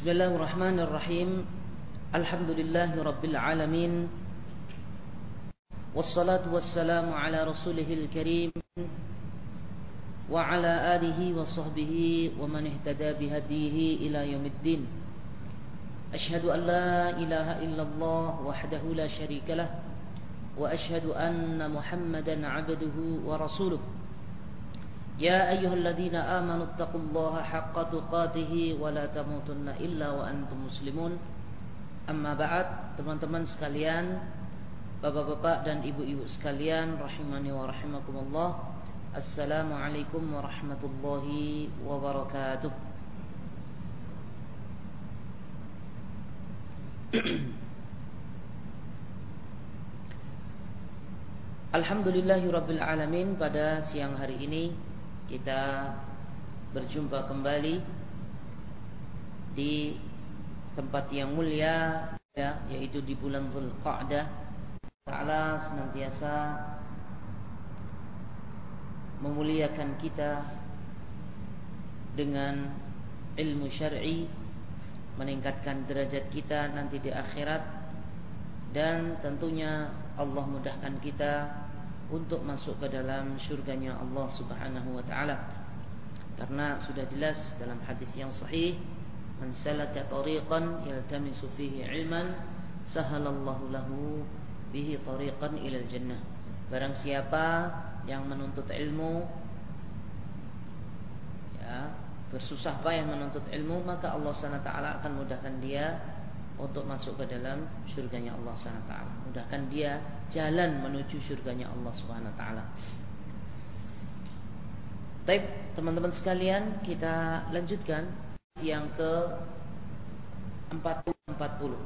Bismillahirrahmanirrahim. Alhamdulillahi rabbil alamin. Wassalatu wassalamu ala rasulihil karim wa ala alihi wa sahbihi wa man ihtada bihadihi ila yaumiddin. Ashhadu an la ilaha illallah wahdahu la syarika lah wa ashhadu anna Muhammadan 'abduhu wa rasuluh. Ya ayyuhalladzina amanu taqullaha haqqa tuqatih wa la tamutunna illa wa antum muslimun. Amma ba'd, teman-teman sekalian, bapak-bapak dan ibu-ibu sekalian rahimani wa rahimakumullah. Assalamualaikum warahmatullahi wabarakatuh. Alhamdulillahirabbil alamin. Pada siang hari ini kita berjumpa kembali di tempat yang mulia, yaitu di bulan Dzulqa'dah. Ta'ala senantiasa memuliakan kita dengan ilmu syar'i, meningkatkan derajat kita nanti di akhirat, dan tentunya Allah mudahkan kita untuk masuk ke dalam syurganya Allah subhanahu wa ta'ala. Karena sudah jelas dalam hadis yang sahih, man salaka tariqan yaltamisu fihi ilman sahalallahu lahu bihi tariqan ilal jannah. Barang siapa yang menuntut ilmu, bersusah payah menuntut ilmu, maka Allah subhanahu wa ta'ala akan mudahkan dia untuk masuk ke dalam syurganya Allah subhanahu wa ta'ala. Mudahkan dia jalan menuju syurganya Allah subhanahu wa ta'ala. Baik, teman-teman sekalian, kita lanjutkan yang ke 40.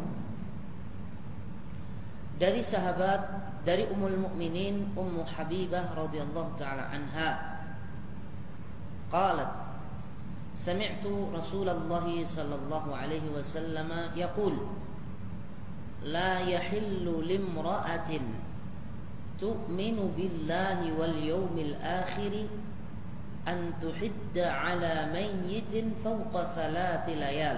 Dari sahabat, dari Ummul Mukminin Ummu Habibah radhiyallahu ta'ala anha, qalat sami'tu Rasulullah sallallahu alaihi wasallam yaqul la yahillu limra'atin tu'minu billahi wal yawmil akhir an tuhidda ala mayyitin fawqa 3 layal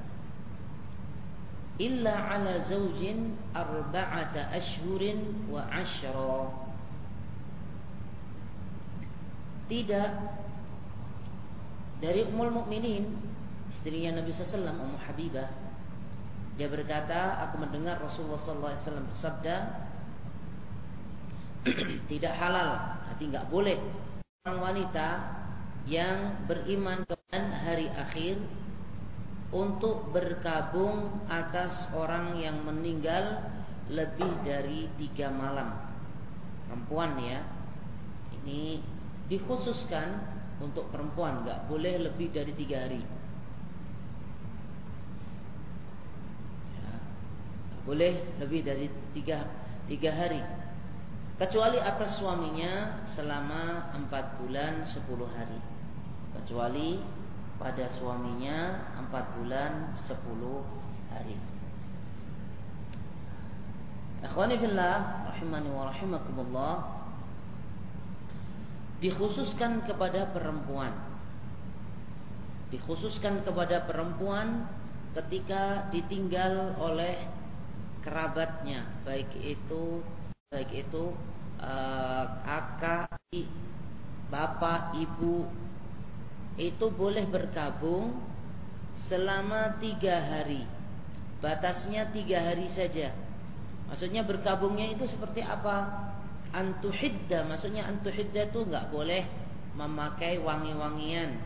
illa ala zawjin 4 ashhurin wa 10. Tidak. Dari Ummul Mukminin, istrinya Nabi SAW, Ummu Habibah, dia berkata, aku mendengar Rasulullah SAW bersabda, tidak halal, artinya enggak boleh orang wanita yang beriman dengan hari akhir untuk berkabung atas orang yang meninggal lebih dari 3 malam. Perempuan ya, ini dikhususkan untuk perempuan, enggak boleh lebih dari 3 hari. Boleh lebih dari 3 hari, kecuali atas suaminya selama 4 bulan 10 hari. Kecuali pada suaminya 4 bulan 10 hari. Akhwani fillah rahimani wa rahimakumullah, dikhususkan kepada perempuan. Dikhususkan kepada perempuan ketika ditinggal oleh kerabatnya, baik itu kakak, bapak, ibu, itu boleh berkabung selama 3 hari. Batasnya 3 hari saja. Maksudnya berkabungnya itu seperti apa? Antuhidda, maksudnya antuhidda itu enggak boleh memakai wangi-wangian,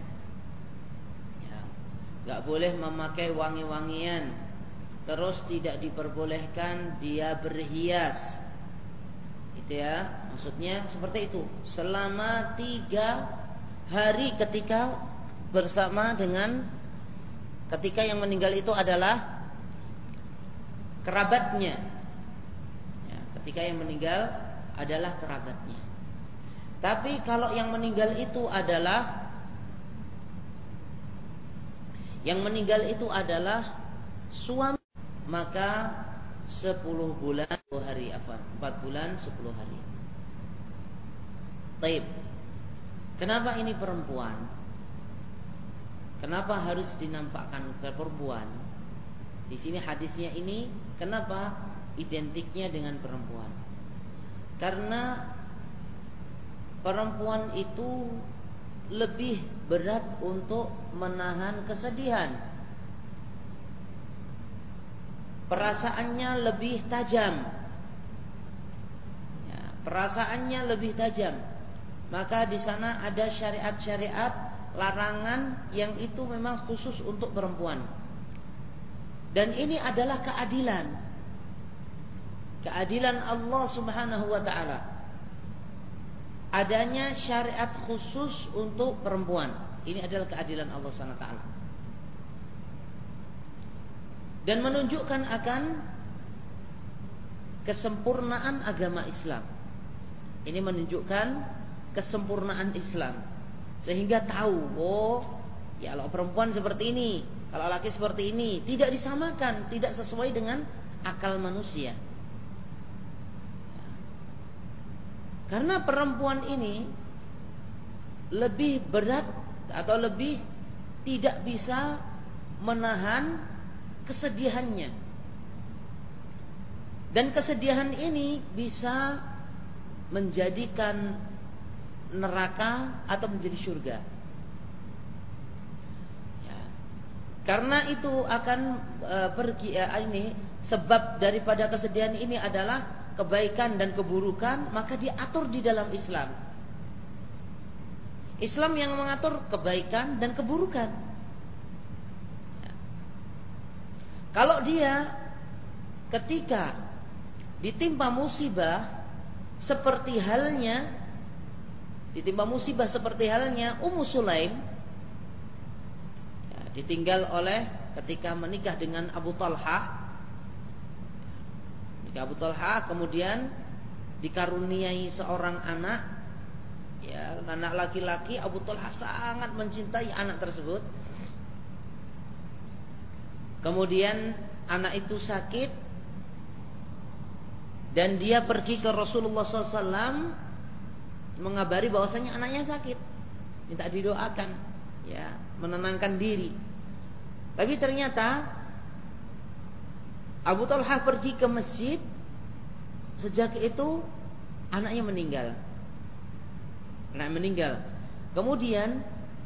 enggak boleh memakai wangi-wangian. Terus tidak diperbolehkan dia berhias, gitu ya. Maksudnya seperti itu selama 3 hari ketika bersama dengan, ketika yang meninggal itu adalah kerabatnya, ketika yang meninggal adalah kerabatnya. Tapi kalau yang meninggal itu adalah suami, maka 10 bulan 10 hari, 4 bulan 10 hari. Taib. Kenapa ini perempuan? Kenapa harus dinampakkan ke perempuan? Di sini hadisnya ini kenapa identiknya dengan perempuan? Karena perempuan itu lebih berat untuk menahan kesedihan. Perasaannya lebih tajam. Ya, perasaannya lebih tajam. Maka di sana ada syariat-syariat larangan yang itu memang khusus untuk perempuan. Dan ini adalah keadilan. Keadilan Allah Subhanahu wa taala. Adanya syariat khusus untuk perempuan. Ini adalah keadilan Allah Subhanahu wa taala. Dan menunjukkan akan kesempurnaan agama Islam. Ini menunjukkan kesempurnaan Islam. Sehingga tahu, oh, ya kalau perempuan seperti ini, kalau laki seperti ini, tidak disamakan, tidak sesuai dengan akal manusia. Karena perempuan ini lebih berat atau lebih tidak bisa menahan kesedihannya. Dan kesedihan ini bisa menjadikan neraka atau menjadi surga. Ya. Karena itu akan ini sebab daripada kesedihan ini adalah kebaikan dan keburukan, maka diatur di dalam Islam. Islam yang mengatur kebaikan dan keburukan. Ya. Kalau dia ketika ditimpa musibah seperti halnya Ummu Sulaim, ya, ditinggal oleh ketika menikah dengan Abu Talha. Abu Talha kemudian dikaruniai seorang anak, ya, anak laki-laki. Abu Talha sangat mencintai anak tersebut. Kemudian anak itu sakit dan dia pergi ke Rasulullah SAW mengabari bahwasanya anaknya sakit, minta didoakan, ya, menenangkan diri. Tapi ternyata Abu Talha pergi ke masjid, sejak itu anaknya meninggal. Kemudian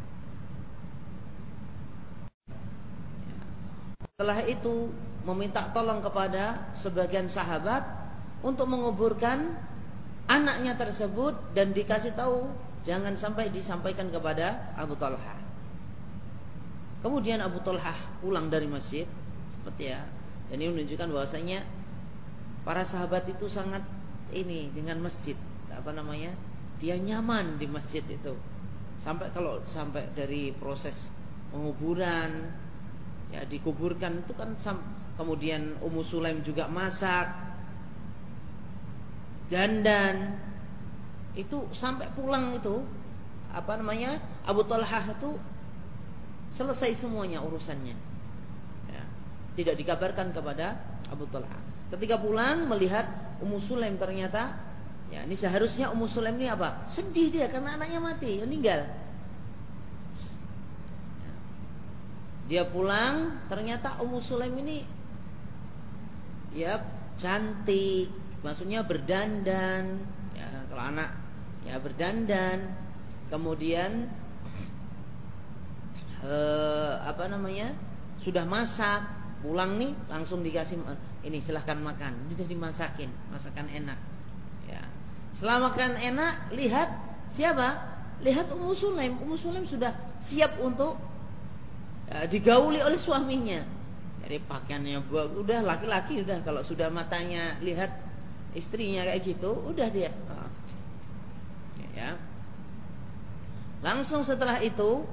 setelah itu meminta tolong kepada sebagian sahabat untuk menguburkan anaknya tersebut, dan dikasih tahu jangan sampai disampaikan kepada Abu Talha. Kemudian Abu Talha pulang dari masjid, seperti ya. Dan ini menunjukkan bahwasanya para sahabat itu sangat ini dengan masjid, dia nyaman di masjid itu. Sampai dari proses penguburan, ya, dikuburkan itu kan, kemudian Ummu Sulaim juga masak, dandan, itu sampai pulang itu Abu Talha itu selesai semuanya urusannya, ya, tidak dikabarkan kepada Abu Talha. Ketika pulang melihat Ummu Sulaim, ternyata, ya, ini seharusnya Ummu Sulaim ini apa? Sedih dia karena anaknya mati, meninggal. Dia pulang, ternyata Ummu Sulaim ini, ya, cantik, maksudnya berdandan, ya, kalau anak, ya, berdandan. Kemudian sudah masak, pulang nih langsung dikasih ini, silahkan makan. Sudah dimasakin, masakan enak, ya. Setelah makan enak, lihat siapa? Lihat Ummu Sulaim. Ummu Sulaim sudah siap untuk, ya, digauli oleh suaminya. Jadi pakaiannya udah laki-laki, udah kalau sudah matanya lihat istrinya kayak gitu, udah dia, ya. Langsung setelah itu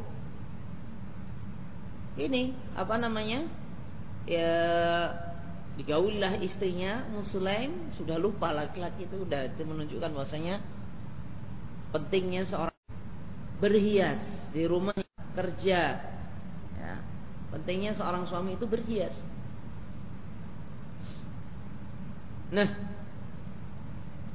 ini ya, digaulilah istrinya Ummu Sulaim. Sudah lupa laki-laki itu, udah, itu menunjukkan bahwasanya pentingnya seorang berhias di rumah kerja, ya. Pentingnya seorang suami itu berhias. Nah,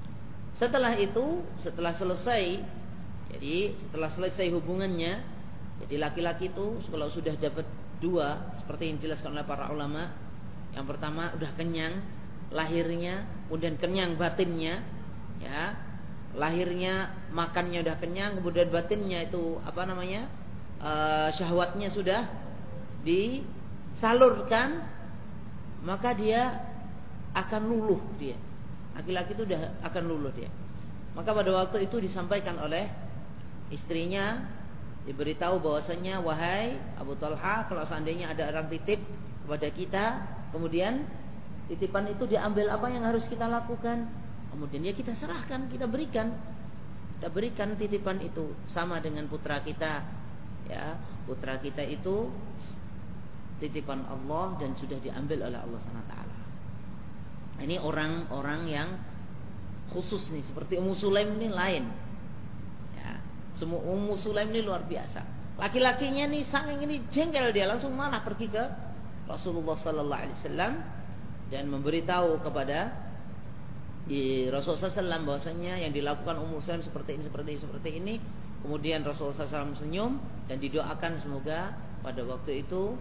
setelah itu, setelah selesai hubungannya, Jadi laki-laki itu kalau sudah dapat dua, seperti yang dijelaskan oleh para ulama, yang pertama udah kenyang lahirnya, kemudian kenyang batinnya, ya. Lahirnya makannya udah kenyang, kemudian batinnya itu syahwatnya sudah disalurkan, maka dia akan luluh dia. Laki-laki itu udah akan luluh dia. Maka pada waktu itu disampaikan oleh istrinya, diberitahu bahwasanya, wahai Abu Talha, kalau seandainya ada orang titip kepada kita, kemudian titipan itu diambil, apa yang harus kita lakukan? Kemudian ya kita serahkan, kita berikan titipan itu, sama dengan putra kita. Ya, putra kita itu titipan Allah dan sudah diambil oleh Allah Subhanahu wa taala. Ini orang-orang yang khusus nih, seperti Ummu Sulaim ini lain. Ya, semua Ummu Sulaim ini luar biasa. Laki-lakinya nih saking ini jengkel, dia langsung marah, pergi ke Rasulullah sallallahu alaihi wasallam dan memberitahu kepada Rasulullah SAW bahwasanya yang dilakukan Ummu Sulaim seperti ini. Kemudian Rasulullah SAW senyum dan didoakan semoga pada waktu itu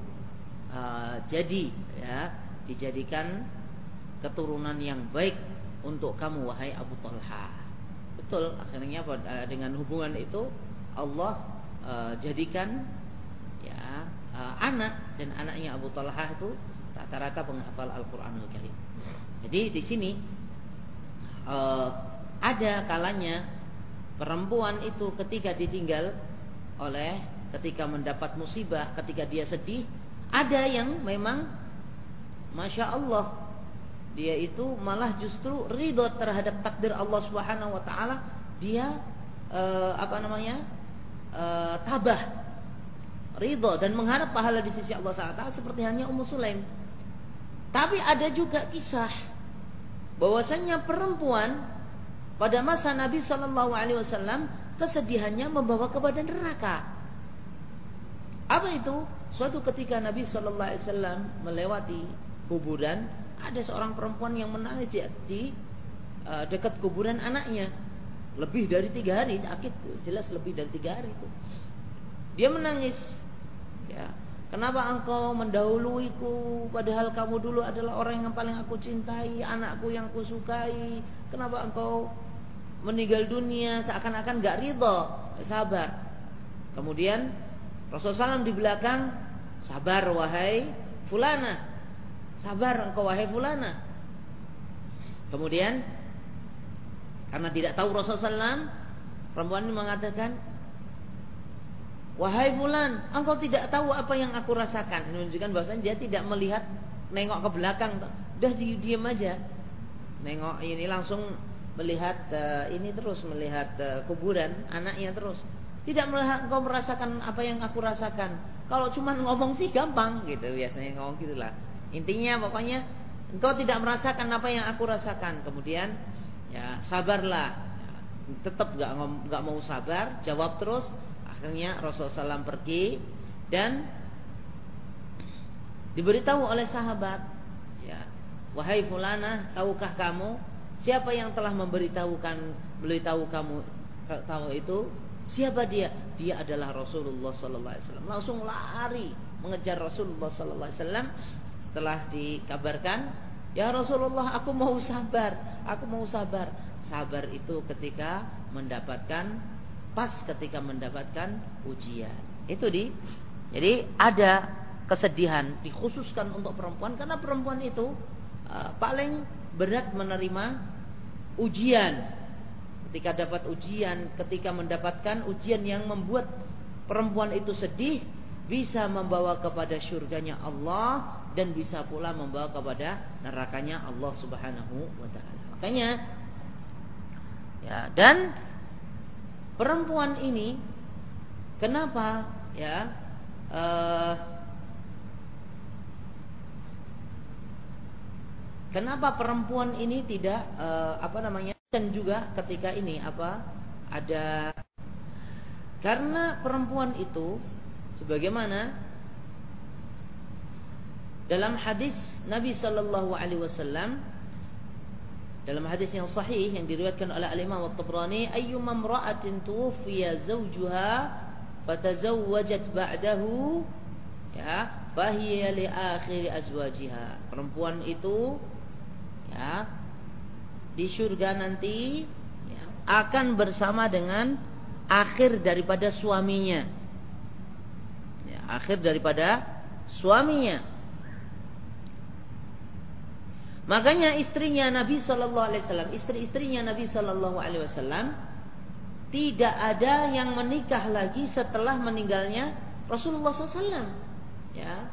dijadikan keturunan yang baik untuk kamu, wahai Abu Talha. Betul, akhirnya dengan hubungan itu Allah jadikan anak, dan anaknya Abu Talha itu rata-rata penghafal Al-Qur'anul Karim. Jadi di sini ada kalanya perempuan itu ketika ditinggal ketika mendapat musibah, ketika dia sedih, ada yang memang Masya Allah, dia itu malah justru ridho terhadap takdir Allah Subhanahu wa taala. Dia tabah, ridho dan mengharap pahala di sisi Allah Subhanahu wa taala, seperti halnya Ummu Sulaim. Tapi ada juga kisah bahwasanya perempuan pada masa Nabi sallallahu alaihi wasallam kesedihannya membawa kepada neraka. Apa itu? Suatu ketika Nabi sallallahu alaihi wasallam melewati kuburan, ada seorang perempuan yang menangis di dekat kuburan anaknya. Lebih dari 3 hari, sakit, jelas lebih dari 3 hari itu. Dia menangis. Ya, kenapa engkau mendahuluiku, padahal kamu dulu adalah orang yang paling aku cintai, anakku yang kusukai. Kenapa engkau meninggal dunia seakan-akan gak ridho, sabar. Kemudian Rasulullah SAW di belakang, sabar wahai fulana, sabar engkau wahai fulana. Kemudian karena tidak tahu Rasulullah SAW, perempuan ini mengatakan, wahai fulan, engkau tidak tahu apa yang aku rasakan. Ini menunjukkan bahwasanya dia tidak melihat, nengok ke belakang, udah diam aja. Nengok ini langsung melihat melihat kuburan anaknya terus. Tidak melihat engkau merasakan apa yang aku rasakan. Kalau cuma ngomong sih gampang gitu, biasanya ngomong gitulah. Intinya pokoknya engkau tidak merasakan apa yang aku rasakan. Kemudian ya sabarlah. Tetap enggak mau sabar, jawab terus. Akhirnya Rasulullah SAW pergi dan diberitahu oleh sahabat, ya, wahai fulana, tahukah kamu siapa yang telah memberitahu kamu itu? Siapa dia? Dia adalah Rasulullah sallallahu alaihi wasallam. Langsung lari mengejar Rasulullah sallallahu alaihi wasallam. Setelah dikabarkan, ya Rasulullah, aku mau sabar. Sabar itu ketika mendapatkan ujian. Jadi ada kesedihan dikhususkan untuk perempuan, karena perempuan itu paling berat menerima ujian. Ketika dapat ujian, ketika mendapatkan ujian yang membuat perempuan itu sedih, bisa membawa kepada surganya Allah dan bisa pula membawa kepada nerakanya Allah Subhanahu wa taala. Makanya ya, dan perempuan ini kenapa ya kenapa perempuan ini tidak dan juga ketika ini ada, karena perempuan itu sebagaimana dalam hadis Nabi sallallahu alaihi wasallam, dalam hadis yang sahih yang diriwayatkan oleh Al-Imam At-Tabrani, ayyuma imra'atin tuwfiya zawjuha fatazawwajat ba'dahu, ya, fahiya li akhir azwajiha. Perempuan itu, ya, di surga nanti, ya, akan bersama dengan akhir daripada suaminya. Ya, akhir daripada suaminya. Makanya istrinya Nabi sallallahu alaihi wasallam, istri-istrinya Nabi sallallahu alaihi wasallam, tidak ada yang menikah lagi setelah meninggalnya Rasulullah SAW. Ya.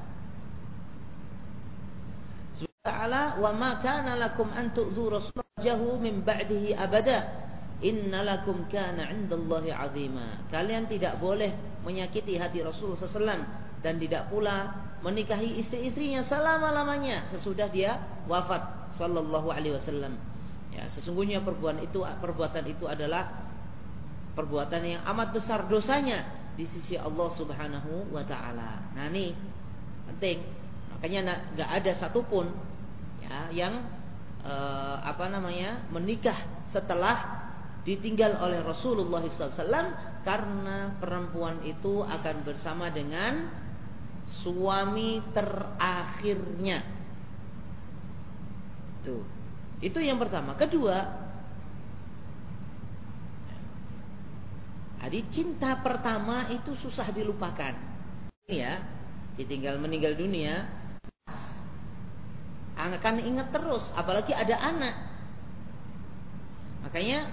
Subhanahu wa ma kana lakum an tu'dhu rasulahu min ba'dihi abada. Innalakum kana 'indallahi 'azima. Kalian tidak boleh menyakiti hati Rasulullah SAW dan tidak pula menikahi istri-istrinya selama-lamanya sesudah dia wafat sallallahu alaihi wasallam. Ya, sesungguhnya perbuatan itu adalah perbuatan yang amat besar dosanya di sisi Allah Subhanahu wa taala. Nah, ini penting. Makanya enggak ada satupun, ya, yang menikah setelah ditinggal oleh Rasulullah SAW, karena perempuan itu akan bersama dengan suami terakhirnya. Tuh. Itu yang pertama. Kedua, jadi cinta pertama itu susah dilupakan. Ya, ditinggal meninggal dunia akan ingat terus, apalagi ada anak. Makanya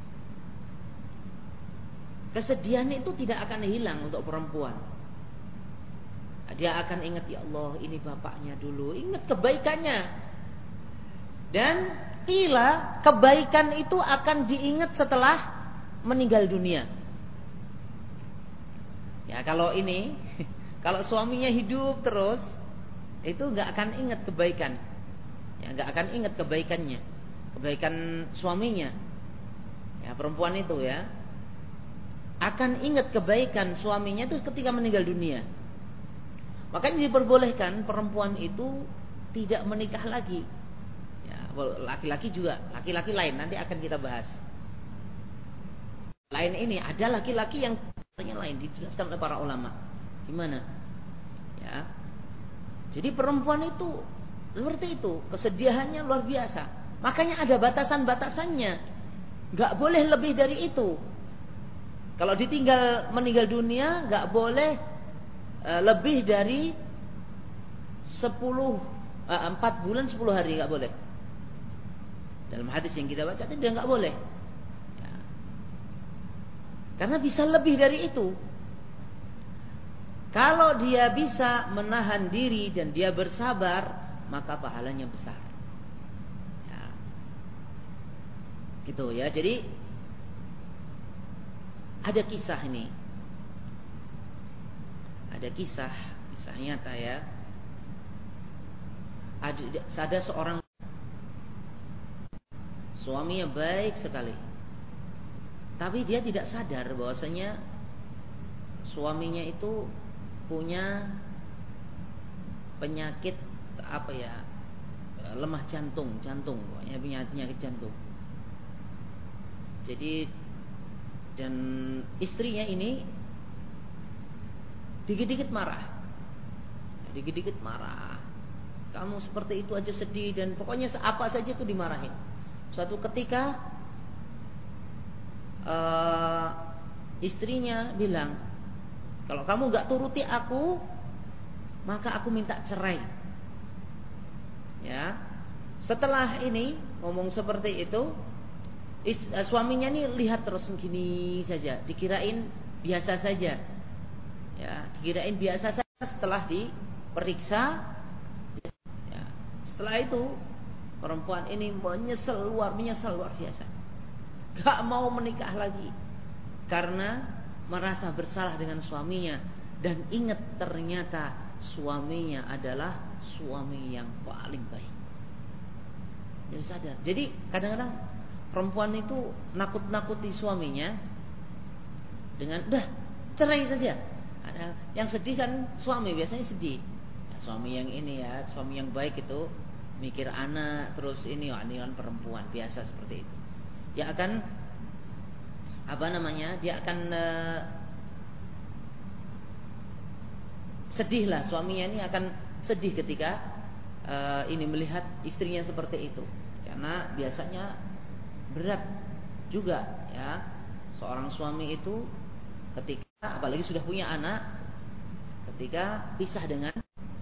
kesedihan itu tidak akan hilang untuk perempuan. Dia akan ingat, ya Allah, ini bapaknya dulu, ingat kebaikannya. Dan kila kebaikan itu akan diingat setelah meninggal dunia. Ya, kalau suaminya hidup terus, itu nggak akan ingat kebaikan. Ya, nggak akan ingat kebaikannya, kebaikan suaminya. Ya, perempuan itu, ya, akan ingat kebaikan suaminya itu ketika meninggal dunia. Makanya diperbolehkan perempuan itu tidak menikah lagi. Ya, laki-laki juga, laki-laki lain nanti akan kita bahas. Lain ini ada laki-laki yang lain dijelaskan oleh para ulama. Gimana? Ya. Jadi perempuan itu seperti itu, kesedihannya luar biasa. Makanya ada batasan-batasannya. Enggak boleh lebih dari itu. Kalau ditinggal meninggal dunia enggak boleh lebih dari 4 bulan 10 hari, enggak boleh. Dalam hadis yang kita baca tidak enggak boleh. Ya. Karena bisa lebih dari itu. Kalau dia bisa menahan diri dan dia bersabar, maka pahalanya besar. Ya. Gitu ya. Jadi ada kisah ini. Ada kisah nyata, ya. Ada seorang suaminya baik sekali, tapi dia tidak sadar bahwasanya suaminya itu punya penyakit lemah jantung, pokoknya punya penyakit jantung. Jadi, dan istrinya ini dikit-dikit marah. Kamu seperti itu aja sedih, dan pokoknya apa saja itu dimarahin. Suatu ketika istrinya bilang, kalau kamu gak turuti aku, maka aku minta cerai. Ya. Setelah ini ngomong seperti itu, suaminya ini lihat terus gini saja, dikirain biasa saja. Ya, dikirain biasa saja. Setelah diperiksa, ya, setelah itu perempuan ini menyesal luar biasa. Gak mau menikah lagi karena merasa bersalah dengan suaminya, dan ingat ternyata suaminya adalah suami yang paling baik. Jadi sadar. Jadi kadang-kadang perempuan itu nakut-nakuti suaminya dengan udah cerai saja. Ada yang sedih kan suami, biasanya sedih. Ya, suami yang ini, ya, suami yang baik itu mikir anak, terus ini kan perempuan biasa seperti itu. Dia akan dia akan sedihlah, suaminya ini akan sedih ketika ini melihat istrinya seperti itu, karena biasanya berat juga ya seorang suami itu ketika apalagi sudah punya anak, ketika pisah dengan,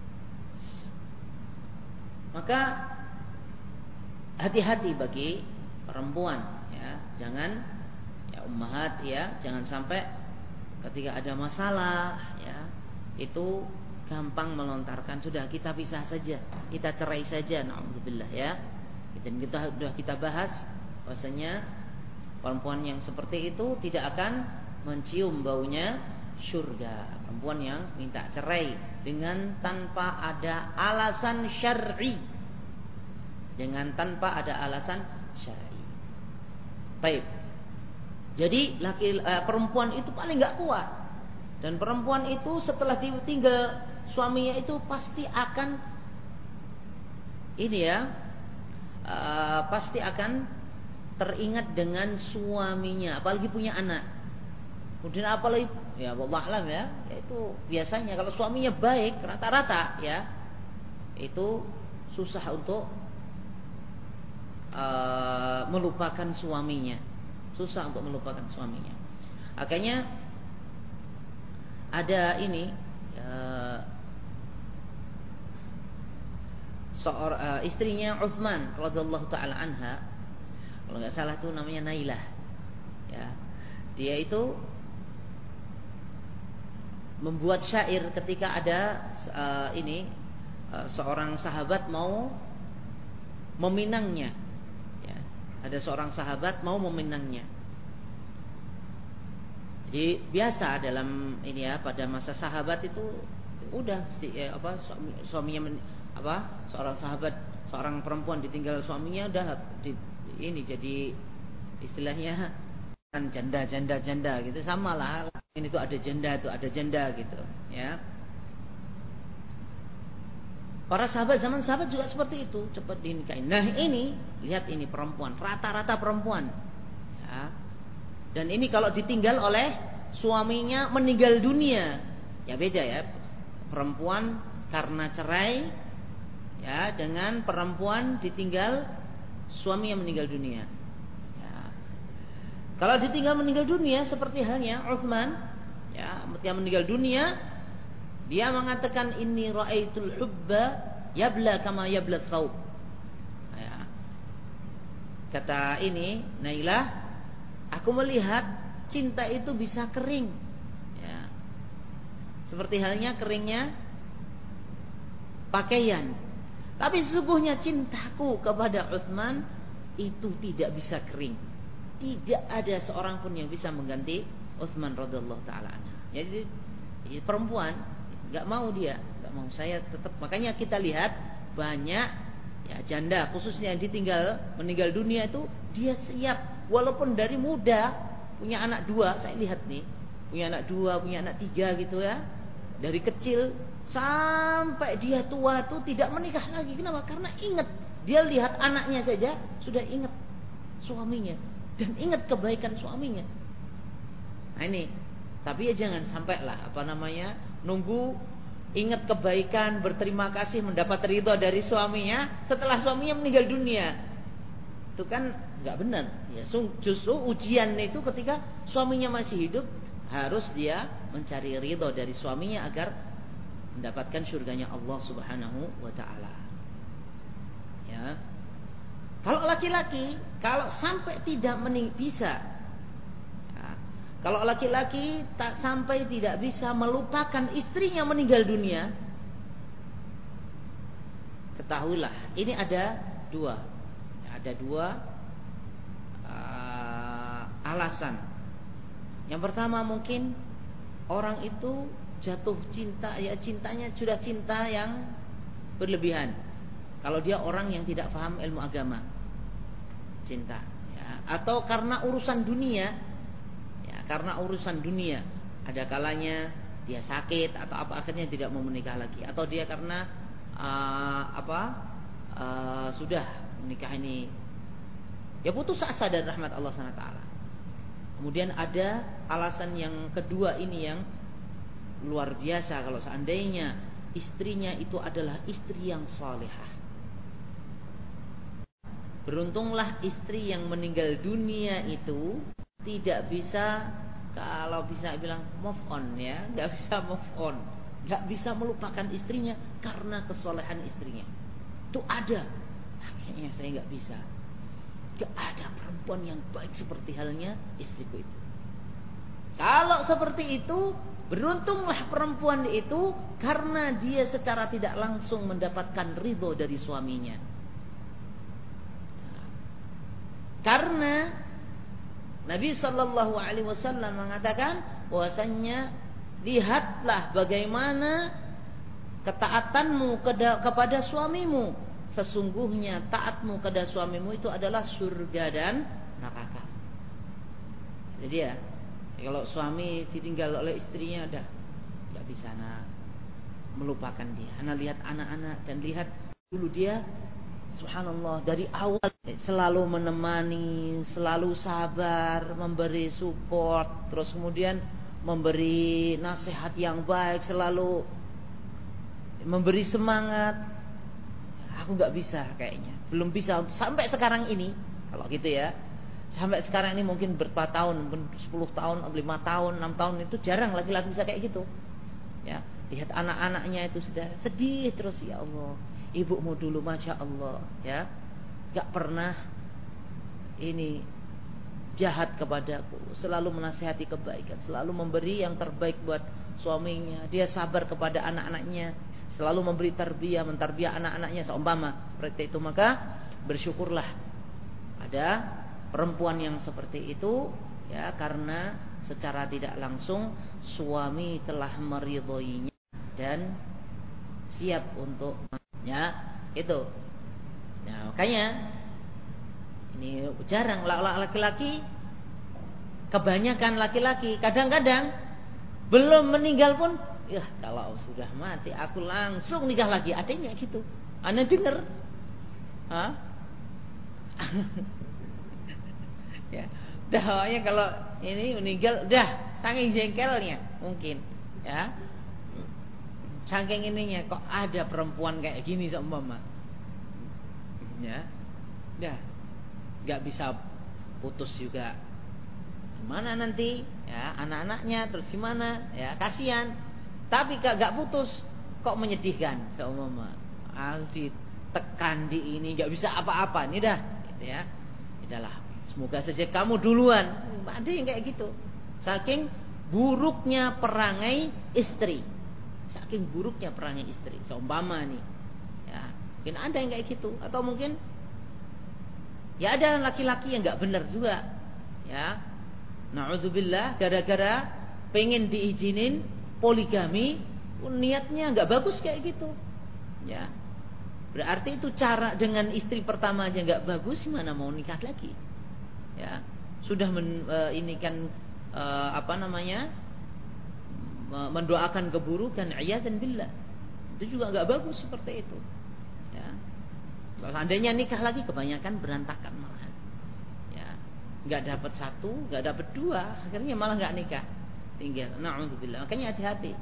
maka hati-hati bagi perempuan ya, jangan ya ummahat ya, jangan sampai ketika ada masalah ya itu gampang melontarkan sudah kita pisah saja, kita cerai saja, na'udzubillah ya. Dan kita bahas bahwasanya perempuan yang seperti itu tidak akan mencium baunya surga. Perempuan yang minta cerai dengan tanpa ada alasan syar'i, dengan tanpa ada alasan syar'i. Baik. Jadi perempuan itu paling nggak kuat, dan perempuan itu setelah ditinggal suaminya itu pasti akan ini ya, pasti akan teringat dengan suaminya, apalagi punya anak. Kemudian apalagi ya wallah alam ya, itu biasanya kalau suaminya baik rata-rata ya itu susah untuk melupakan suaminya, susah untuk melupakan suaminya. Akhirnya ada ini istrinya Uthman radhiyallahu taala anha, kalau nggak salah tuh namanya Nailah ya, dia itu membuat syair ketika ada seorang sahabat mau meminangnya ya, ada seorang sahabat mau meminangnya. Jadi biasa dalam ini ya, pada masa sahabat itu udah suaminya seorang sahabat, seorang perempuan ditinggal suaminya udah ini jadi istilahnya kan janda gitu, sama lah ini tuh ada janda gitu ya. Para zaman sahabat juga seperti itu, cepat dinikahin. Nah ini lihat, ini perempuan, rata-rata perempuan ya. Dan ini kalau ditinggal oleh suaminya meninggal dunia ya beda ya, perempuan karena cerai ya dengan perempuan ditinggal suami yang meninggal dunia ya. Kalau ditinggal meninggal dunia seperti halnya Uthman ya, ketika meninggal dunia dia mengatakan inni ra'aitul hubba yabla kama yabla thawb ya. Kata ini Nailah, aku melihat cinta itu bisa kering ya, seperti halnya keringnya pakaian. Tapi sesungguhnya cintaku kepada Uthman itu tidak bisa kering. Tidak ada seorang pun yang bisa mengganti Uthman radhiyallahu taala anha. Jadi perempuan enggak mau, dia enggak mau, saya tetap. Makanya kita lihat banyak ya janda khususnya yang meninggal dunia itu dia siap walaupun dari muda, punya anak 2, saya lihat nih, punya anak 2, punya anak 3 gitu ya. Dari kecil sampai dia tua tuh tidak menikah lagi. Kenapa? Karena ingat, dia lihat anaknya saja sudah ingat suaminya dan ingat kebaikan suaminya. Nah ini, tapi ya jangan sampai lah nunggu ingat kebaikan, berterima kasih, mendapat ridho dari suaminya setelah suaminya meninggal dunia. Itu kan nggak benar. Ya, justru ujian itu ketika suaminya masih hidup, harus dia mencari ridho dari suaminya agar mendapatkan surganya Allah Subhanahu wa taala. Ya. Kalau laki-laki, kalau sampai tidak bisa, ya, kalau laki-laki sampai tidak bisa melupakan istrinya meninggal dunia, ketahuilah ini ada dua alasan. Yang pertama, mungkin orang itu jatuh cinta, ya cintanya sudah cinta yang berlebihan. Kalau dia orang yang tidak paham ilmu agama, cinta ya. Atau karena urusan dunia ya, ada kalanya dia sakit atau apa, akhirnya tidak mau menikah lagi. Atau dia karena sudah menikah ini ya putus asa dari rahmat Allah SWT. Kemudian ada alasan yang kedua ini yang luar biasa kalau seandainya istrinya itu adalah istri yang salihah. Beruntunglah istri yang meninggal dunia itu tidak bisa, kalau bisa bilang move on ya, nggak bisa move on, nggak bisa melupakan istrinya karena kesolehan istrinya. Itu ada, kayaknya saya nggak bisa. Gak ada perempuan yang baik seperti halnya istriku itu. Kalau seperti itu, beruntunglah perempuan itu karena dia secara tidak langsung mendapatkan ridho dari suaminya. Karena Nabi Shallallahu Alaihi Wasallam mengatakan bahwasanya lihatlah bagaimana ketaatanmu kepada suamimu. Sesungguhnya taatmu kepada suamimu itu adalah surga dan neraka. Jadi ya, kalau suami ditinggal oleh istrinya udah nggak bisa melupakan dia. Anak lihat anak-anak dan lihat dulu dia, subhanallah, dari awal selalu menemani, selalu sabar, memberi support, terus kemudian memberi nasihat yang baik, selalu memberi semangat. Aku nggak bisa kayaknya, belum bisa sampai sekarang ini. Kalau gitu ya, sampai sekarang ini mungkin berapa tahun, 10 tahun, 5 tahun, 6 tahun itu jarang laki-laki bisa kayak gitu. Ya, lihat anak-anaknya itu sudah sedih terus, ya Allah, ibumu dulu masya Allah ya, nggak pernah ini jahat kepadaku, selalu menasihati kebaikan, selalu memberi yang terbaik buat suaminya, dia sabar kepada anak-anaknya, selalu memberi tarbiyah, mentarbiyah anak-anaknya seumpama seperti itu. Maka bersyukurlah ada perempuan yang seperti itu ya, karena secara tidak langsung suami telah meridhoinya dan siap untuk ya itu. Nah, makanya ini jarang laki-laki, kebanyakan laki-laki kadang-kadang belum meninggal pun, ya kalau sudah mati aku langsung nikah lagi. Ada yang kayak gitu. Anda dengar? Hah? Ya, dah ya, kalau ini meninggal dah saking jengkelnya mungkin ya. Saking ininya, kok ada perempuan kayak gini seumpama. Ya. Dah enggak bisa putus juga. Gimana nanti? Ya, anak-anaknya terus gimana? Ya, kasihan. Tapi gak putus, kok menyedihkan seumpama. Ditekan di ini enggak bisa apa-apa. Ini dah gitu ya. Udahlah, semoga saja kamu duluan. Ada yang kayak gitu. Saking buruknya perangai istri. Saking buruknya perangai istri seumpama nih ya, mungkin ada yang kayak gitu. Atau mungkin ya ada laki-laki yang gak benar juga ya, na'udzubillah, gara-gara pengen diizinin poligami, niatnya gak bagus kayak gitu ya. Berarti itu cara dengan istri pertama aja gak bagus, gimana mau nikah lagi ya. Sudah ini kan mendoakan keburukan, iyadzan billah. Itu juga enggak bagus seperti itu. Ya. Kalau seandainya nikah lagi kebanyakan berantakan malah. Ya. Enggak dapat satu, enggak dapat dua, akhirnya malah enggak nikah. Tinggal. Na'udzubillah. Makanya hati-hati.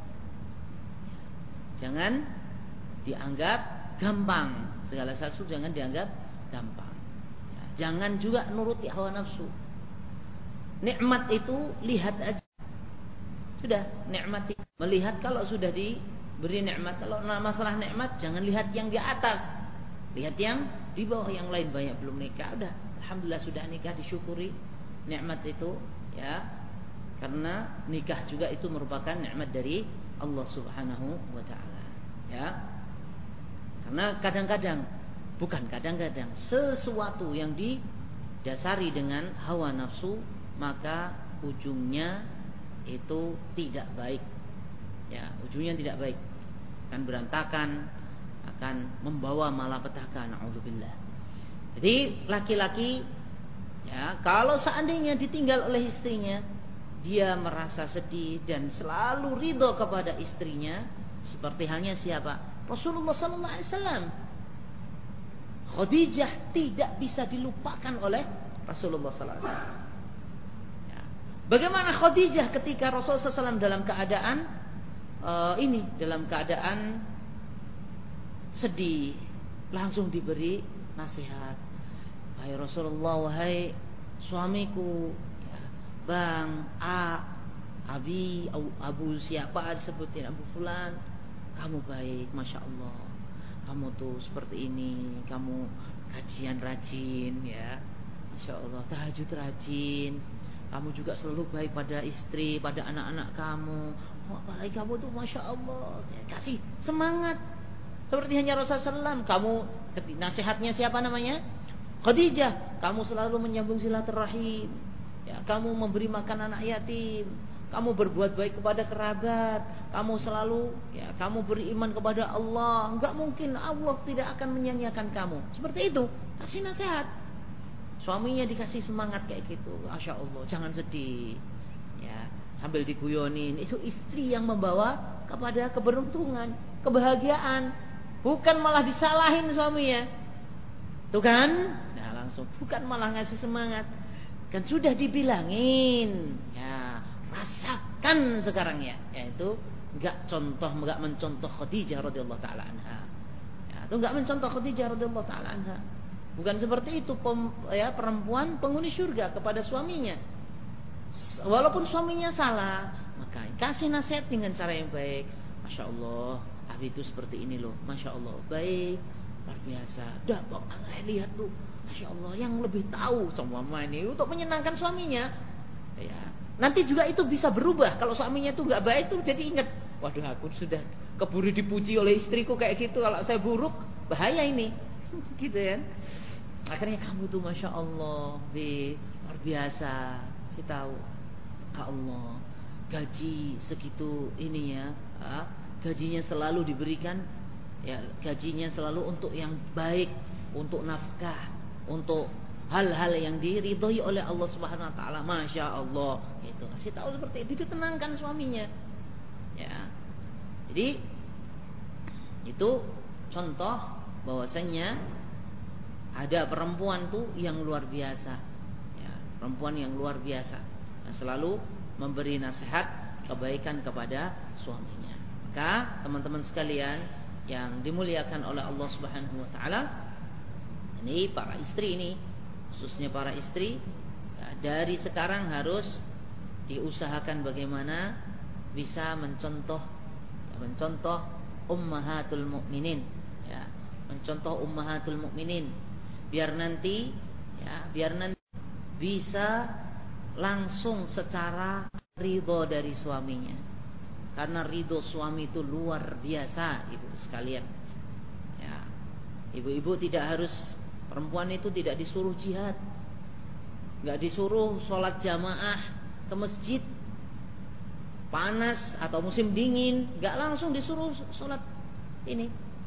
Jangan dianggap gampang. Segala sesuatu jangan dianggap gampang. Ya. Jangan juga nuruti hawa nafsu. Nikmat itu lihat aja. Sudah nikmati, melihat kalau sudah diberi nikmat. Kalau masalah nikmat jangan lihat yang di atas, lihat yang di bawah. Yang lain banyak belum nikah, udah alhamdulillah sudah nikah, disyukuri nikmat itu ya, karena nikah juga itu merupakan nikmat dari Allah Subhanahu wa taala ya. Karena kadang-kadang sesuatu yang didasari dengan hawa nafsu, maka ujungnya itu tidak baik ya, ujungnya tidak baik, akan berantakan, akan membawa malapetaka, naudzubillah. Jadi laki-laki ya, kalau seandainya ditinggal oleh istrinya, dia merasa sedih dan selalu ridho kepada istrinya, seperti halnya siapa? Rasulullah sallallahu alaihi wasallam. Khadijah tidak bisa dilupakan oleh Rasulullah sallallahu alaihi wasallam. Bagaimana Khadijah ketika Rasulullah SAW dalam keadaan ini dalam keadaan sedih, langsung diberi nasihat. Wahai Rasulullah, wahai suamiku, ya, Bang A, Abi, Abu siapa disebutin, Abu Fulan, kamu baik, Masya Allah. Kamu tuh seperti ini, kamu kajian rajin, ya, Masya Allah, tahajud rajin. Kamu juga selalu baik pada istri, pada anak-anak kamu. Apalagi kamu tuh Masya Allah, ya, kasih semangat. Seperti hanya Rasulullah SAW. Kamu, nasihatnya siapa namanya? Khadijah. Kamu selalu menyambung silaturahim, ya, kamu memberi makan anak yatim, kamu berbuat baik kepada kerabat, kamu selalu, ya, kamu beriman kepada Allah. Enggak mungkin Allah tidak akan menyanyiakan kamu. Seperti itu, kasih nasihat. Suaminya dikasih semangat kayak gitu. Masya Allah, jangan sedih, ya, sambil diguyonin. Itu istri yang membawa kepada keberuntungan, kebahagiaan, bukan malah disalahin suaminya. Tuh kan? Nah, langsung bukan malah ngasih semangat. Kan sudah dibilangin, ya, rasakan sekarang, ya, yaitu enggak mencontoh Khadijah radhiyallahu taala anha. Ya, itu enggak mencontoh Khadijah radhiyallahu taala anha. Bukan seperti itu, ya, perempuan penghuni surga kepada suaminya. Walaupun suaminya salah, maka kasih nasihat dengan cara yang baik. Masya Allah, Abi itu seperti ini loh. Masya Allah, baik, luar biasa. Dah, saya lihat tuh, Masya Allah, yang lebih tahu sama mama ini untuk menyenangkan suaminya. Ya, nanti juga itu bisa berubah. Kalau suaminya itu nggak baik tuh, jadi ingat, waduh, aku sudah keburu dipuji oleh istriku kayak gitu. Kalau saya buruk, bahaya ini. Gitu kan. Akhirnya kamu tuh Masya Allah, luar biasa. Saya tahu, Allah, gaji segitu ini, ya, gajinya selalu diberikan, ya, gajinya selalu untuk yang baik, untuk nafkah, untuk hal-hal yang diridhoi oleh Allah Subhanahu wa taala. Masya Allah. Itu kasih tahu seperti itu, ditenangkan suaminya. Ya. Jadi itu contoh bahwasanya ada perempuan tuh yang luar biasa, ya, perempuan yang luar biasa, yang selalu memberi nasihat kebaikan kepada suaminya. Maka teman-teman sekalian yang dimuliakan oleh Allah Subhanahu wa taala, ini para istri ini, khususnya para istri, ya, dari sekarang harus diusahakan bagaimana bisa mencontoh ummahatul mukminin, ya, mencontoh ummahatul mukminin, biar nanti bisa langsung secara ridho dari suaminya. Karena ridho suami itu luar biasa, ibu sekalian. Ya, ibu-ibu tidak harus, perempuan itu tidak disuruh jihad, nggak disuruh sholat jamaah ke masjid, panas atau musim dingin, nggak langsung disuruh sholat ini,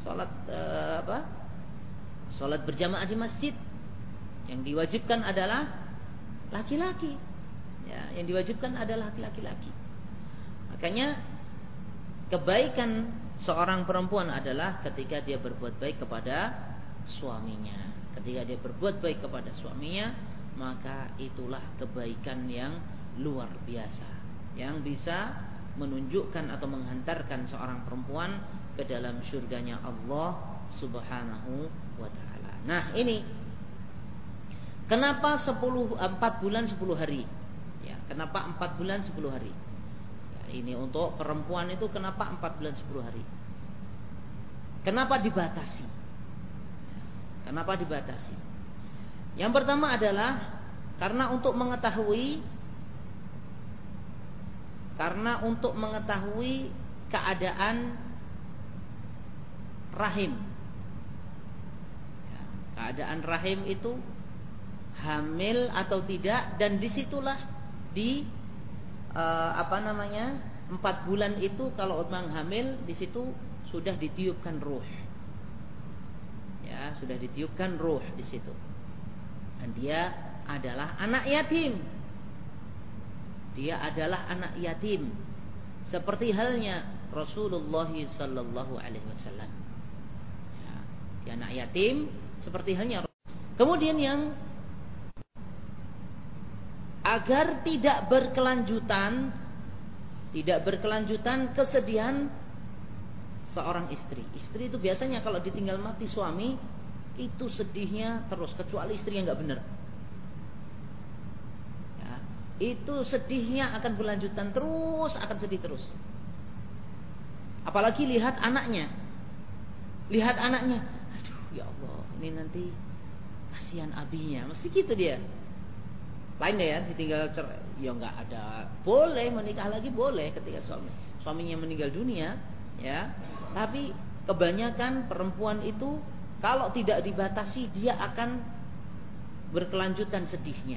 sholat berjamaah di masjid. Yang diwajibkan adalah laki-laki, ya, yang diwajibkan adalah laki-laki. Makanya kebaikan seorang perempuan adalah ketika dia berbuat baik kepada suaminya. Ketika dia berbuat baik kepada suaminya, maka itulah kebaikan yang luar biasa, yang bisa menunjukkan atau menghantarkan seorang perempuan ke dalam surganya Allah Subhanahu wa ta'ala. Nah, ini kenapa 4 bulan 10 hari? Ya, kenapa 4 bulan 10 hari? Ya, ini untuk perempuan itu kenapa 4 bulan 10 hari? Kenapa dibatasi? Kenapa dibatasi? Yang pertama adalah karena untuk mengetahui keadaan rahim. Ya, keadaan rahim itu hamil atau tidak, dan disitulah 4 bulan itu kalau memang hamil, di situ sudah ditiupkan ruh. Ya, sudah ditiupkan ruh di situ. Dan dia adalah anak yatim. Dia adalah anak yatim. Seperti halnya Rasulullah sallallahu alaihi wasallam. Ya, dia anak yatim seperti halnya. Kemudian yang agar tidak berkelanjutan Tidak berkelanjutan kesedihan seorang istri. Istri itu biasanya kalau ditinggal mati suami itu sedihnya terus, kecuali istri yang nggak benar. Ya, itu sedihnya akan berlanjutan terus, akan sedih terus. Apalagi lihat anaknya, aduh ya Allah, ini nanti kasihan abinya, mesti gitu dia. Lain deh ya, ditinggal cerai, ya nggak ada, boleh menikah lagi boleh ketika suaminya meninggal dunia, ya. Tapi kebanyakan perempuan itu kalau tidak dibatasi dia akan berkelanjutan sedihnya.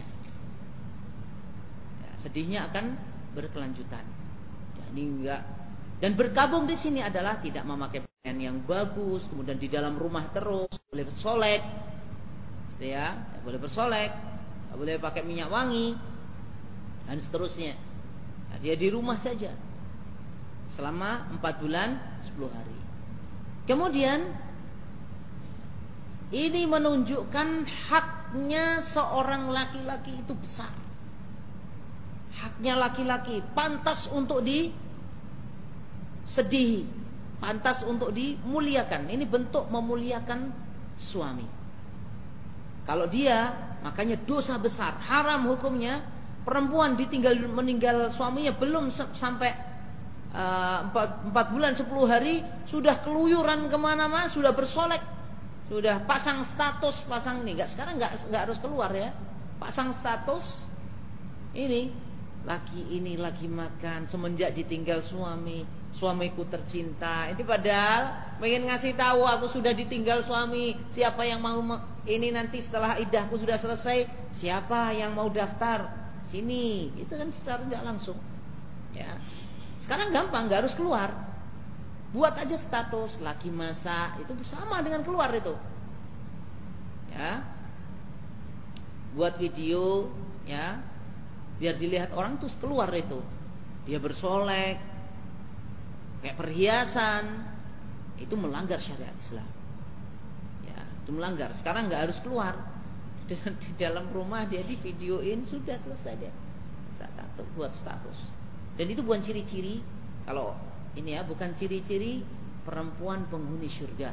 Ya, sedihnya akan berkelanjutan. Ya, ini enggak. Dan berkabung di sini adalah tidak memakai pakaian yang bagus, kemudian di dalam rumah terus, boleh bersolek, ya, boleh bersolek, boleh pakai minyak wangi, dan seterusnya. Nah, dia di rumah saja selama 4 bulan 10 hari. Kemudian ini menunjukkan haknya seorang laki-laki itu besar. Haknya laki-laki pantas untuk disedihi, pantas untuk dimuliakan. Ini bentuk memuliakan suami. Kalau dia, makanya dosa besar, haram hukumnya. Perempuan meninggal suaminya belum sampai 4 bulan 10 hari sudah keluyuran kemana-mana, sudah bersolek, sudah pasang status, pasang ini nggak, sekarang nggak harus keluar ya, pasang status ini lagi makan semenjak ditinggal suamiku tercinta. Ini padahal pengen ngasih tahu aku sudah ditinggal suami, siapa yang mau ini nanti setelah iddahku sudah selesai, siapa yang mau daftar sini, itu kan secara tidak langsung ya. Sekarang gampang, nggak harus keluar. Buat aja status lagi masak, itu sama dengan keluar itu. Ya. Buat video, ya. Biar dilihat orang tuh keluar itu. Dia bersolek, kayak perhiasan, itu melanggar syariat Islam. Ya, itu melanggar. Sekarang nggak harus keluar. Di dalam rumah dia di videoin, sudah selesai dia. Satu buat status. Dan itu bukan ciri-ciri, kalau ini ya, bukan ciri-ciri perempuan penghuni surga.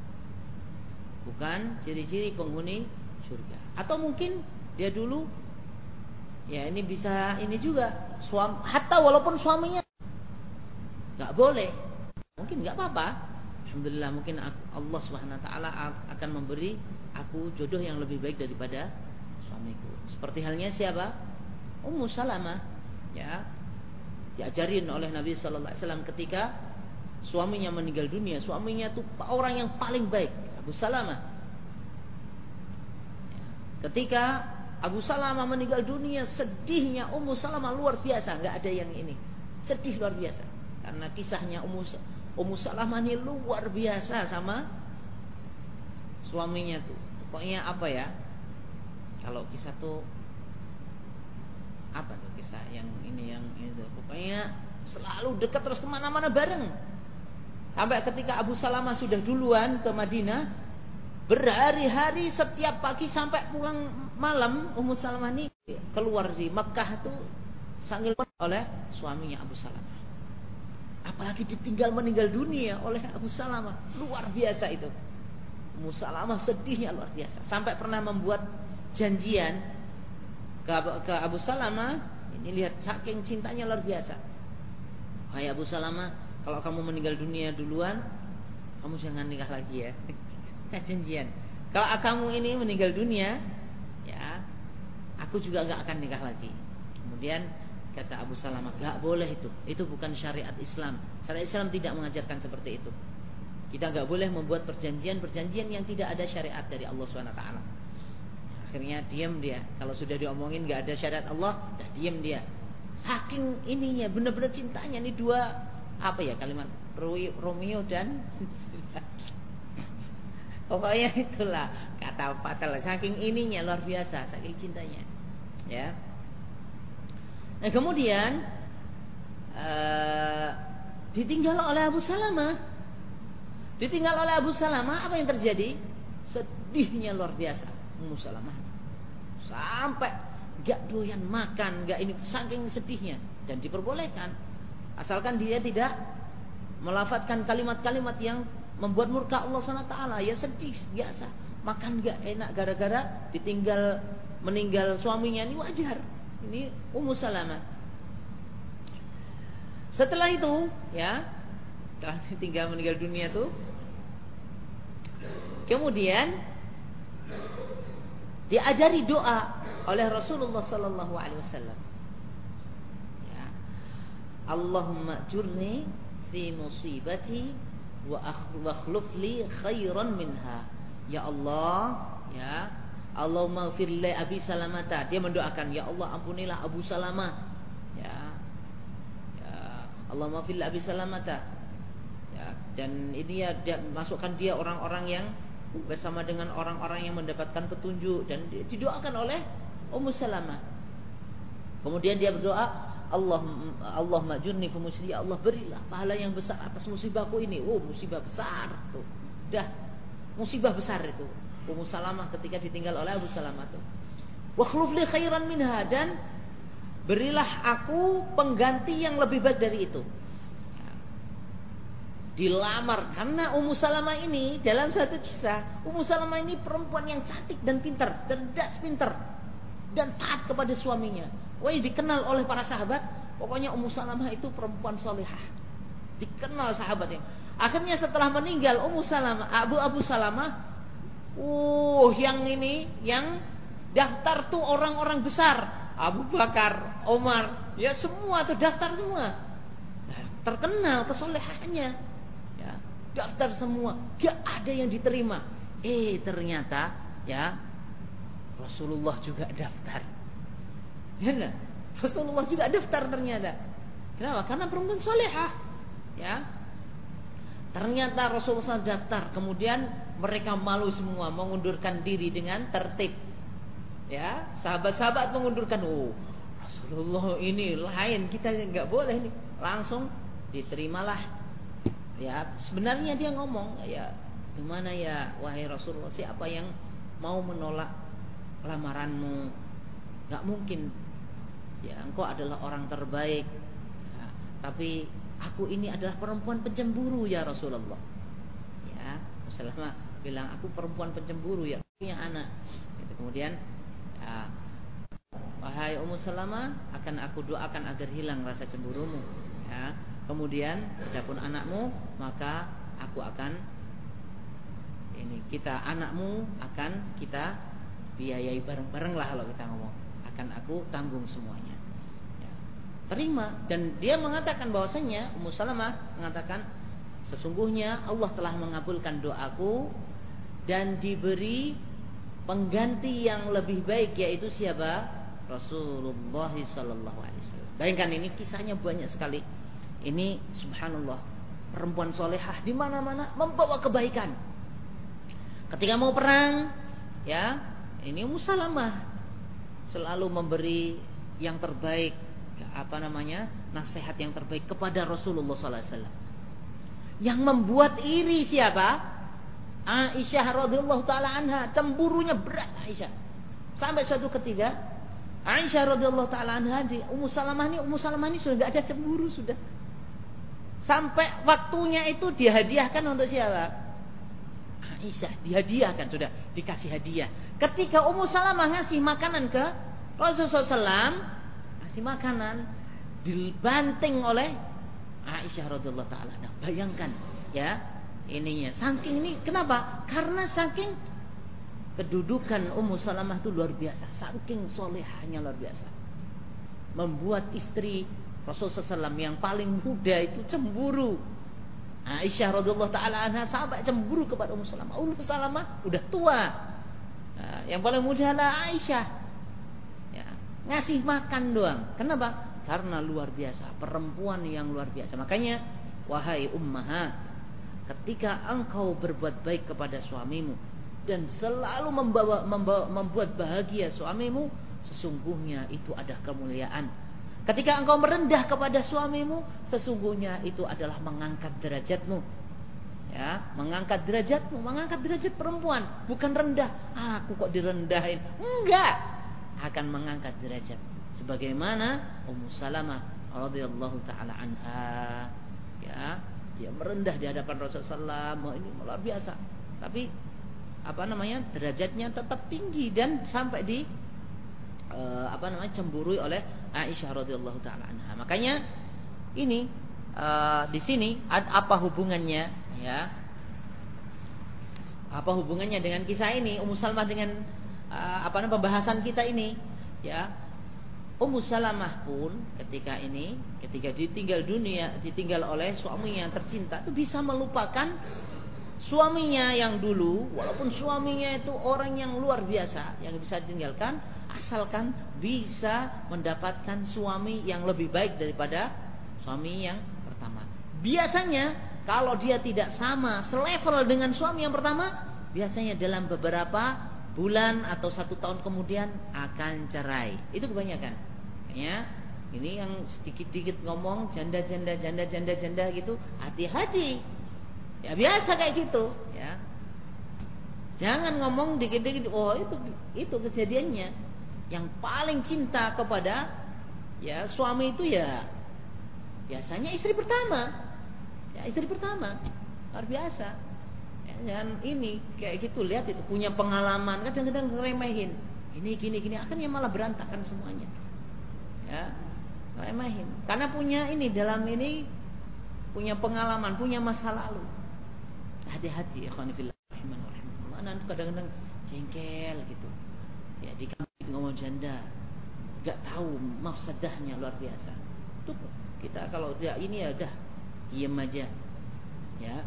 Bukan ciri-ciri penghuni surga. Atau mungkin dia dulu, ya ini bisa ini juga, hatta walaupun suaminya nggak boleh, mungkin nggak apa-apa. Alhamdulillah, mungkin Allah Subhanahu Wa Taala akan memberi aku jodoh yang lebih baik daripada suamiku. Seperti halnya siapa? Ummu Salamah, ya. Diajarin oleh Nabi Sallallahu Alaihi Wasallam ketika suaminya meninggal dunia. Suaminya itu orang yang paling baik, Abu Salamah. Ketika Abu Salamah meninggal dunia, sedihnya Ummu Salamah luar biasa. Nggak ada yang ini, sedih luar biasa. Karena kisahnya Ummu Salamah ini luar biasa sama suaminya tuh. Pokoknya apa ya? Kalau kisah tuh apa tuh kisah yang ini tuh. Pokoknya selalu dekat terus kemana-mana bareng. Sampai ketika Abu Salamah sudah duluan ke Madinah, berhari-hari setiap pagi sampai pulang malam, Ummu Salamah ini keluar di Mekah tuh sambil oleh suaminya Abu Salamah. Apalagi ditinggal meninggal dunia oleh Abu Salamah, luar biasa itu. Ummu Salamah sedihnya luar biasa. Sampai pernah membuat janjian ke Abu Salamah, ini lihat saking cintanya luar biasa. Hai Abu Salamah, kalau kamu meninggal dunia duluan, kamu jangan nikah lagi ya. Janjian. Kalau kamu ini meninggal dunia, ya, aku juga nggak akan nikah lagi. Kemudian kata Abu Salamah, nggak boleh itu bukan syariat Islam. Syariat Islam tidak mengajarkan seperti itu. Kita nggak boleh membuat perjanjian yang tidak ada syariat dari Allah SWT. Akhirnya diam dia. Kalau sudah diomongin nggak ada syariat Allah, dah diam dia. Saking ininya, benar-benar cintanya nih dua, apa ya kalimat, Romeo dan pokoknya itulah kata fatal. Saking ininya luar biasa, saking cintanya. Ya. Nah kemudian ditinggal oleh Abu Salamah. Ditinggal oleh Abu Salamah, apa yang terjadi? Sedihnya luar biasa Ummu Salamah. Sampai gak doyan makan, gak ini, saking sedihnya. Dan diperbolehkan. Asalkan dia tidak melafadzkan kalimat-kalimat yang membuat murka Allah SWT. Ya sedih biasa, makan gak enak gara-gara meninggal suaminya, ini wajar. Ini Ummu Salamah. Setelah itu, ya, setelah ditinggal meninggal dunia tuh, kemudian diajari doa oleh Rasulullah sallallahu alaihi wasallam. Ya. Allahumma jurni fi musibati wa akhluf li khairan minha. Ya Allah, ya, Allahumma ighfir li Abi Salamata. Dia mendoakan, ya Allah ampunilah Abu Salamah. Ya. Ya, Allahumma ighfir li Abi Salamata. Ya, dan ini ya masukkan dia orang-orang yang bersama dengan orang-orang yang mendapatkan petunjuk, dan didoakan oleh Ummu Salamah. Kemudian dia berdoa, Allah majurni fi musibah, ya Allah berilah pahala yang besar atas musibahku ini. Oh, musibah besar tuh. Dah musibah besar itu. Ummu Salamah ketika ditinggal oleh Abu Salamah tuh. Wa khluf li khairan minha, dan berilah aku pengganti yang lebih baik dari itu. Dilamar, karena Ummu Salamah ini dalam satu kisah, Ummu Salamah ini perempuan yang cantik dan pintar, cerdas, pintar, dan taat kepada suaminya. Wah, dikenal oleh para sahabat, pokoknya Ummu Salamah itu perempuan solehah, dikenal sahabatnya. Akhirnya setelah meninggal Ummu Salamah, Abu Salamah, yang daftar tuh orang-orang besar, Abu Bakar, Omar, ya semua tuh daftar semua, terkenal kesolehannya. Daftar semua, gak ada yang diterima. Ternyata ya Rasulullah juga daftar. Ya, Rasulullah juga daftar ternyata. Kenapa? Karena perempuan solehah. Ya, ternyata Rasulullah daftar. Kemudian mereka malu semua, mengundurkan diri dengan tertib. Ya, sahabat-sahabat mengundurkan. Rasulullah ini lain, kita nggak boleh nih. Langsung diterimalah. Ya, sebenarnya dia ngomong, ya, gimana ya wahai Rasulullah, siapa yang mau menolak lamaranmu? Gak mungkin. Ya, engkau adalah orang terbaik. Ya, tapi aku ini adalah perempuan pencemburu ya Rasulullah. Ya, Rasulullah bilang, aku perempuan pencemburu ya, punya anak. Gitu. Kemudian, ya, wahai Ummu Salamah, akan aku doakan agar hilang rasa cemburumu. Ya. Kemudian adapun anakmu, maka aku akan anakmu akan kita biayai bareng-bareng lah, kalau kita ngomong, akan aku tanggung semuanya. Ya. Terima, dan dia mengatakan bahwasanya, Ummu Salamah mengatakan, sesungguhnya Allah telah mengabulkan doaku dan diberi pengganti yang lebih baik, yaitu siapa? Rasulullah sallallahu alaihi wasallam. Bayangkan, ini kisahnya banyak sekali. Ini subhanallah, perempuan solehah di mana-mana membawa kebaikan. Ketika mau perang, ya, ini Ummu Salamah selalu memberi yang terbaik, nasihat yang terbaik kepada Rasulullah sallallahu alaihi wasallam. Yang membuat iri siapa? Aisyah radhiyallahu taala anha, cemburunya berat Aisyah. Sampai suatu ketika Aisyah radhiyallahu taala anha di Ummu Salamah ini sudah enggak ada cemburu sudah. Sampai waktunya itu dihadiahkan untuk siapa? Aisyah, dihadiahkan, sudah dikasih hadiah. Ketika Ummu Salamah ngasih makanan ke Rasulullah SAW, ngasih makanan, dibanting oleh Aisyah radhiyallahu taala. Nah, bayangkan ya, ininya. Saking ini kenapa? Karena saking kedudukan Ummu Salamah itu luar biasa, saking solehahnya luar biasa, membuat istri Rasulullah SAW yang paling muda itu cemburu. Aisyah radhiyallahu taala anha sampai cemburu kepada Ummu Salamah. Ummu Salamah udah tua. Nah, yang paling muda adalah Aisyah. Ya, ngasih makan doang. Kenapa? Karena luar biasa, perempuan yang luar biasa. Makanya, wahai ummahat, ketika engkau berbuat baik kepada suamimu dan selalu membuat bahagia suamimu, sesungguhnya itu ada kemuliaan. Ketika engkau merendah kepada suamimu, sesungguhnya itu adalah mengangkat derajatmu. Ya, mengangkat derajatmu, mengangkat derajat perempuan, bukan rendah. Aku kok direndahin? Enggak, akan mengangkat derajat. Sebagaimana Ummu Salamah radhiyallahu taala anha, ya, dia merendah di hadapan Rasulullah SAW, ini luar biasa. Tapi derajatnya tetap tinggi dan sampai di cemburui oleh Aisyah radhiyallahu taala anha. Makanya ini di sini apa hubungannya, ya? Apa hubungannya dengan kisah ini Ummu Salamah dengan pembahasan kita ini, ya? Ummu Salamah pun ketika ditinggal oleh suaminya yang tercinta itu bisa melupakan suaminya yang dulu, walaupun suaminya itu orang yang luar biasa yang bisa ditinggalkan, asalkan bisa mendapatkan suami yang lebih baik daripada suami yang pertama. Biasanya kalau dia tidak sama selevel dengan suami yang pertama, biasanya dalam beberapa bulan atau 1 tahun kemudian akan cerai. Itu kebanyakan. Ya, ini yang sedikit-sedikit ngomong janda gitu, hati-hati. Ya biasa kayak gitu, ya. Jangan ngomong dikit-dikit, oh itu kejadiannya. Yang paling cinta kepada ya suami itu ya biasanya istri pertama. Ya, istri pertama. Luar biasa. Ya, jangan ini kayak gitu, lihat itu punya pengalaman, kadang-kadang ngeremehin. Ini gini akhirnya malah berantakan semuanya. Ya, ngeremehin. Karena punya ini dalam ini punya pengalaman, punya masa lalu. Hati-hati ya khonifillah rahimahullah. Anak kadang-kadang jengkel gitu. Ya di kampung ngomong janda, enggak tahu mafsadahnya luar biasa. Itu kita kalau dia ini ya udah diam aja. Ya.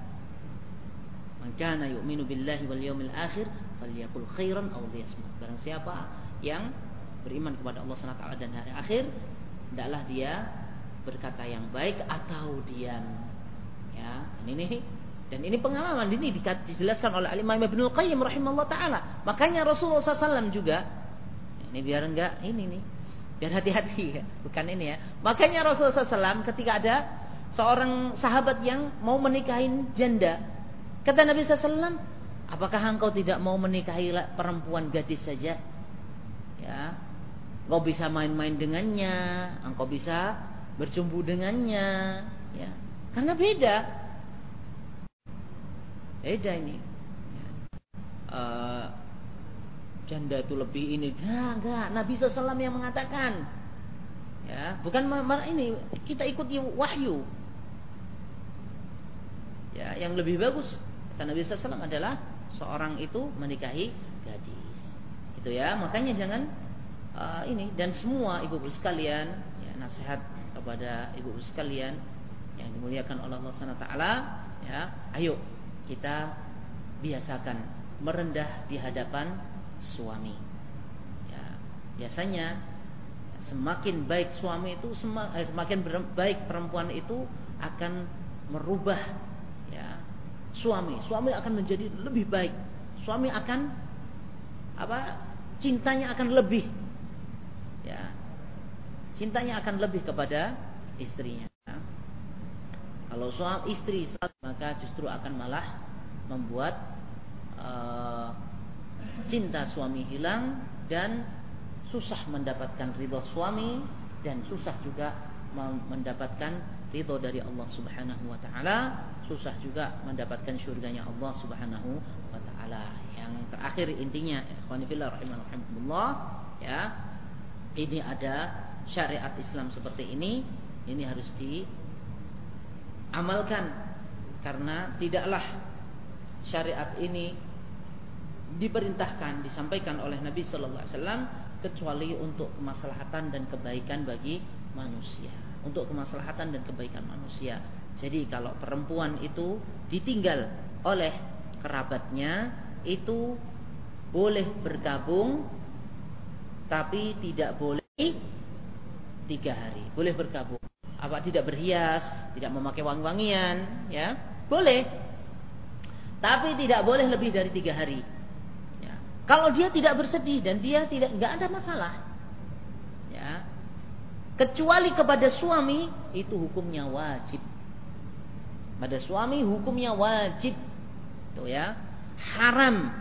Man kana yu'minu billahi wal yawmil akhir falyaqul khairan aw liyasmut. Barang siapa yang beriman kepada Allah Subhanahu wa taala dan hari akhir, hendaklah dia berkata yang baik atau diam. Ya, dan ini pengalaman ini dijelaskan oleh Imam Ibnu Qayyim rahimahullah taala. Makanya Rasulullah SAW juga ini biar enggak ini nih, biar hati-hati ya, bukan ini ya. Makanya Rasulullah SAW ketika ada seorang sahabat yang mau menikahin janda, kata Nabi SAW, apakah engkau tidak mau menikahi perempuan gadis saja? Ya, engkau bisa main-main dengannya, engkau bisa bercumbu dengannya, ya. Karena beda ini. Janda itu lebih ini. Enggak. Nabi SAW yang mengatakan. Ya, bukan ini kita ikuti wahyu. Ya, yang lebih bagus kata Nabi SAW adalah seorang itu menikahi gadis. Itu ya. Makanya jangan ini dan semua ibu-ibu sekalian, ya, nasihat kepada ibu-ibu sekalian yang dimuliakan oleh Allah Subhanahu wa taala, ya, ayo kita biasakan merendah di hadapan suami. Ya, biasanya semakin baik suami itu, semakin baik perempuan itu akan merubah ya suami. Suami akan menjadi lebih baik. Suami akan cintanya akan lebih. Ya. Cintanya akan lebih kepada istrinya. Kalau suami istri maka justru akan malah membuat cinta suami hilang dan susah mendapatkan ridho suami dan susah juga mendapatkan ridho dari Allah Subhanahu wa taala, susah juga mendapatkan surganya Allah Subhanahu wa taala. Yang terakhir intinya ikhwani fillah rahimakumullah, ya. Ini ada syariat Islam seperti ini harus amalkan, karena tidaklah syariat ini diperintahkan, disampaikan oleh Nabi sallallahu alaihi wasallam kecuali untuk kemaslahatan dan kebaikan bagi manusia, untuk kemaslahatan dan kebaikan manusia. Jadi kalau perempuan itu ditinggal oleh kerabatnya, itu boleh berkabung, tapi tidak boleh 3 hari. Boleh berkabung. Tidak berhias, tidak memakai wangi-wangian, ya, boleh. Tapi tidak boleh lebih dari 3 hari. Ya. Kalau dia tidak bersedih dan dia enggak ada masalah. Ya. Kecuali kepada suami itu hukumnya wajib. Pada suami hukumnya wajib. Tuh ya. Haram.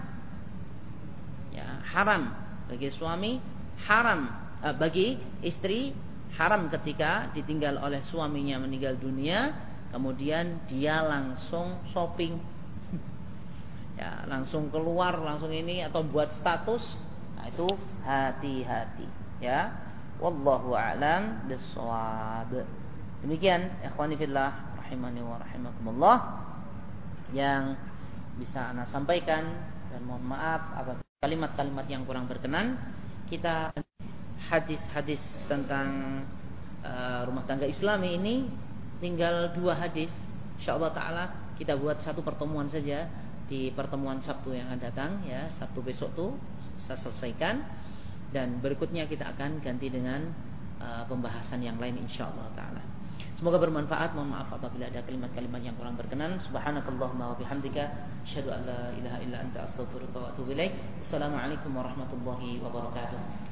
Ya, haram bagi suami, haram bagi istri, haram ketika ditinggal oleh suaminya meninggal dunia, kemudian dia langsung shopping, ya langsung keluar, langsung ini atau buat status. Nah, itu hati-hati, ya. Wallahu a'lam bissawab. Demikian ikhwani fillah rahimani wa rahimakumullah yang bisa ana sampaikan, dan mohon maaf apabila kalimat-kalimat yang kurang berkenan. Kita hadis-hadis tentang rumah tangga Islami ini tinggal 2 hadis. Insyaallah taala kita buat satu pertemuan saja di pertemuan Sabtu yang akan datang, ya. Sabtu besok tuh saya selesaikan, dan berikutnya kita akan ganti dengan pembahasan yang lain insyaallah taala. Semoga bermanfaat. Mohon maaf apabila ada kalimat-kalimat yang kurang berkenan. Subhanakallahumma wa bihamdika asyhadu an la ilaha illa anta astaghfiruka wa atubu ilaik. Assalamualaikum warahmatullahi wabarakatuh.